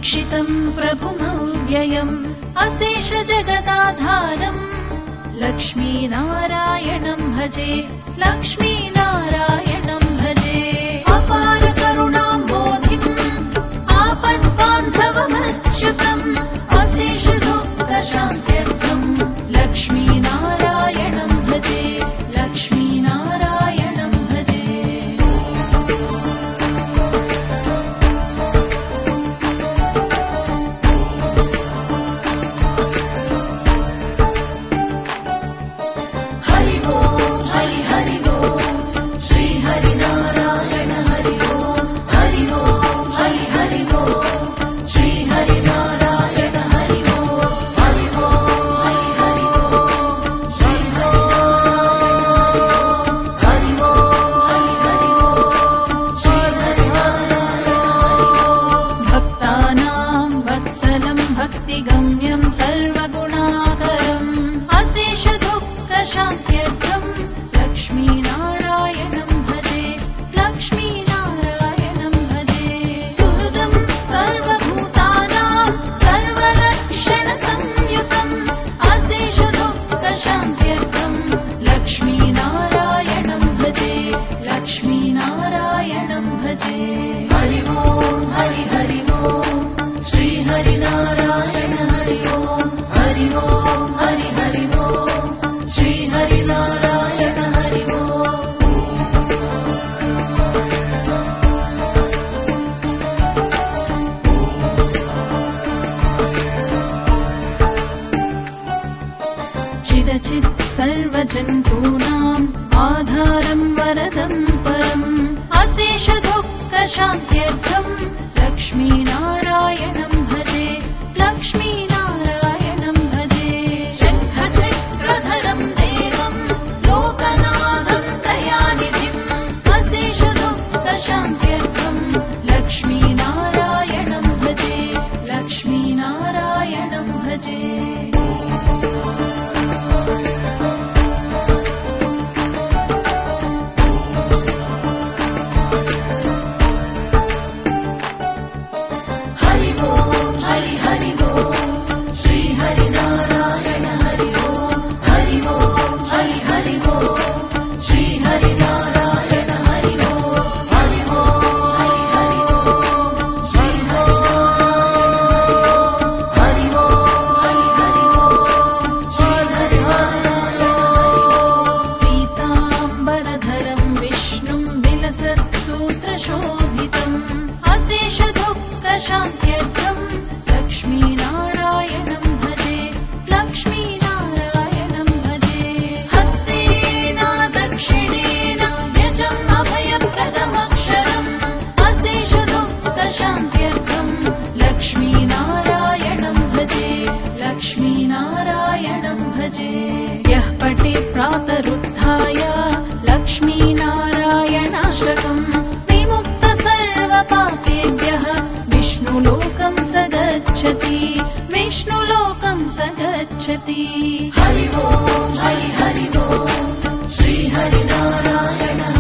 अमीक्षितं प्रभुमव्ययम् अशेष जगदाधारम् लक्ष्मीनारायणं भजे लक्ष्मीनारायणं भजे अपार करुणाम्बोधिम् आपद्बान्धवमच्युतम् अशेष दुःखशान्त्यर्थम् लक्ष्मीनारायणं भजे लक्ष्मीनारायणं भजे हरि ओम हरि हरि ओम श्री हरि नारायण हरि ओम हरि ओम हरि हरि ओम श्री हरि नारायण हरि ओम हरि ओम हरि हरि ओम श्री हरि नारायण हरि ओम हरि हरि ओम श्री हरि नारायण हरि ओम भक्तानां वत्सलं भक्तिगम्यं सर्वगुणाकरम् अशेष दुःखशान्त्यर्थम् लक्ष्मीनारायणं भजे लक्ष्मीनारायणं भजे सुहृदं सर्वभूतानां सर्वलक्षणसंयुतम् अशेष दुःखशान्त्यर्थम् लक्ष्मीनारायणं भजे लक्ष्मीनारायणं भजे हरि ओम हरि हरि ओम श्री हरि नारायण हरि ओम हरि ओम हरि हरि ओम श्री हरि नारायण हरि ओम चिदचित् सर्वजन्तूनाम् आधारं वरदं परम् अशेष दुःखशान्त्यर्थम् लक्ष्मीनारायणं भजे लक्ष्मीनारायणं भजे शङ्खचक्रधरं देवं लोकनाथं दयानिधिम् अशेष दुःखशान्त्यर्थम् लक्ष्मीनारायणं भजे लक्ष्मीनारायणं भजे हरि ओम हरि हरि ओम श्री हरि नारायण हरि ओम हरि ओम हरि हरि ओम श्री हरि नारायण हरि ओम हरि ओम हरि हरि ओम श्री हरि नारायण हरि ओम हरि हरि ओम श्री हरि नारायण हरि ओम पीताम्बरधरं विष्णुं विलसत्सूत्रशोभितम् अशेष दुःखशान्त्यर्थम् लक्ष्मीनारायणं भजे लक्ष्मीनारायणं भजे हस्तेन दक्षिणेन यजम् अभयप्रदमक्षरम् अशेष दुःखशान्त्यर्थम् लक्ष्मीनारायणं भजे लक्ष्मीनारायणं भजे यः पठेत् प्रातरुत्थाय लक्ष्मीनारायणाष्टकम् विमुक्त सर्वपापेभ्यः विष्णुलोकं स गच्छति विष्णुलोकं स गच्छति हरि ओम हरि हरि ओम श्री हरि नारायण